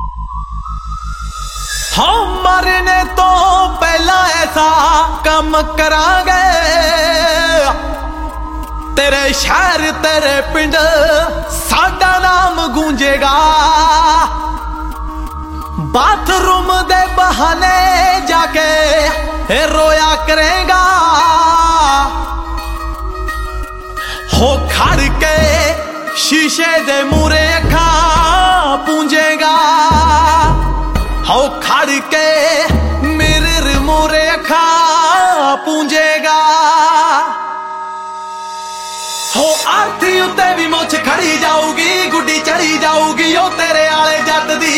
हम मरने तो पहला ऐसा काम करांगे, तेरे शहर तेरे पिंड साडा नाम गूंजेगा। बाथरूम दे बहाने जाके रोया करेगा, हो खड़ के शीशे दे मूरे अखां पूंजेगा, हो खड़ के मिरर मूरे अखां पूंजेगा। हो आरती उत्ते भी मुछ खड़ी जाऊगी, गुड्डी चढ़ी जाऊगी ओ तेरे आले जट दी,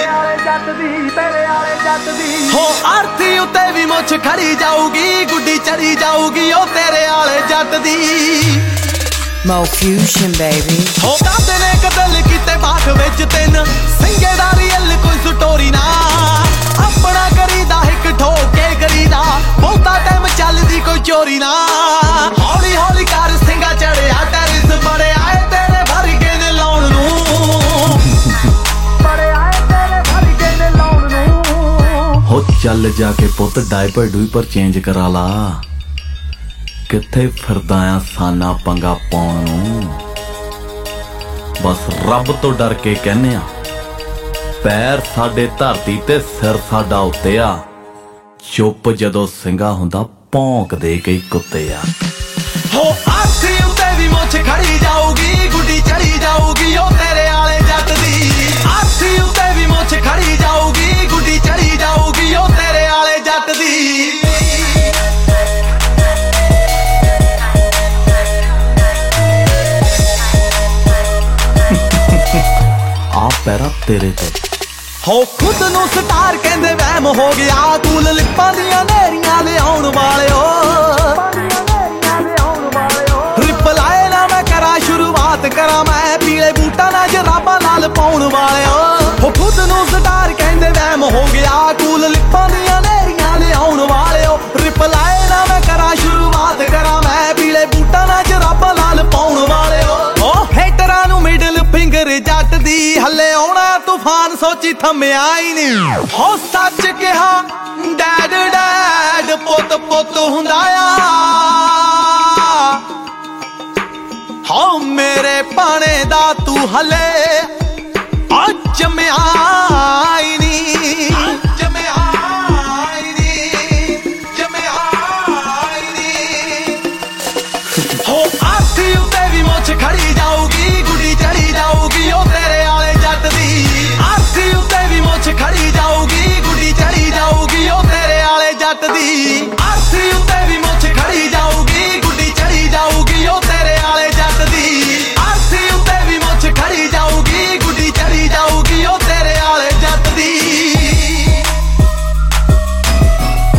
हो आरती उत्ते भी मुछ खड़ी जाऊगी, गुड्डी चढ़ी जाऊगी ओ तेरे आले जट दी। Mo Fusion baby। हो दादे ने कतल किते बाख विच तिन सिंगे दा रियल कोई स्टोरी ना, अपना करीदा हिक ठोके करीदा, बहुता टाइम चलदी कोई चोरी ना। हौली हौली कर सिंगा चढ़िया टेरिस बड़े आए तेरे भर के ने लाउण नूं, बड़े आए तेरे भर के ने लाउण नूं। हो चल जाके पुत डायपर डूपर चेंज करा ला, किथे फिरदा आ साना पंगा पाउण नूं। बस रब तो डर के कहने आ, पैर साडे धरती ते सिर साडा उत्ते आ, चुप जदों सिंगा हुंदा भौंकदे कई कुत्ते आ। हो आरती उत्ते भी मुछ खड़ी जाऊगी, गुड्डी चढ़ी जाऊगी ओ तेरे आले जट दी, आरती उत्ते भी मुछ खड़ी जाऊगी, गुड्डी चढ़ी जाऊगी ओ तेरे आले जट दी। आ पैरा तेरे ते हो खुद नूं स्टार कहंदे वहम हो गया, कूल लिप्पां दियां नेरियां लिआउण वालिओ, रिप्लाई ना मैं करा शुरुआत करा मैं, पीले बूटा ना जराबां नाल पाउण वालिओ। हो खुद नूं स्टार कहंदे वहम हो गया, कूल लिप्पां दियां नेरियां लिआउण वालिओ, रिप्लाई ना मैं करा शुरुआत करा मैं, पीले बूटा ना जराबां नाल पाउण वालिओ। ओ हेटरां नूं मिडल फिंगर जट दी, हले आउणा तूफान सोची थम्मिया ही नहीं। हो सच कहा डैड डैड पुत पुत हुंदा आ, हो मेरे पाने दा तू हले जम्मिया ही नहीं, जम्मिया ही नहीं, जम्मिया ही नहीं। हो आरती उत्ते भी मुछ खड़ी जाऊगी, गुड्डी चढ़ी जाऊगी ओ तेरे आले जट दी, आरती उत्ते भी मुछ खड़ी जाऊगी, गुड्डी चढ़ी जाऊगी ओ तेरे आले जट दी, आरती उत्ते भी मुछ खड़ी जाऊगी, गुड्डी चढ़ी जाऊगी ओ तेरे आले जट दी, आरती उत्ते भी मुछ खड़ी जाऊगी, गुड्डी चढ़ी जाऊगी ओ तेरे आले जट दी।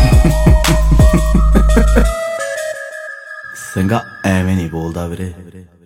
सिंगा एवें नहीं बोलदा वीरे।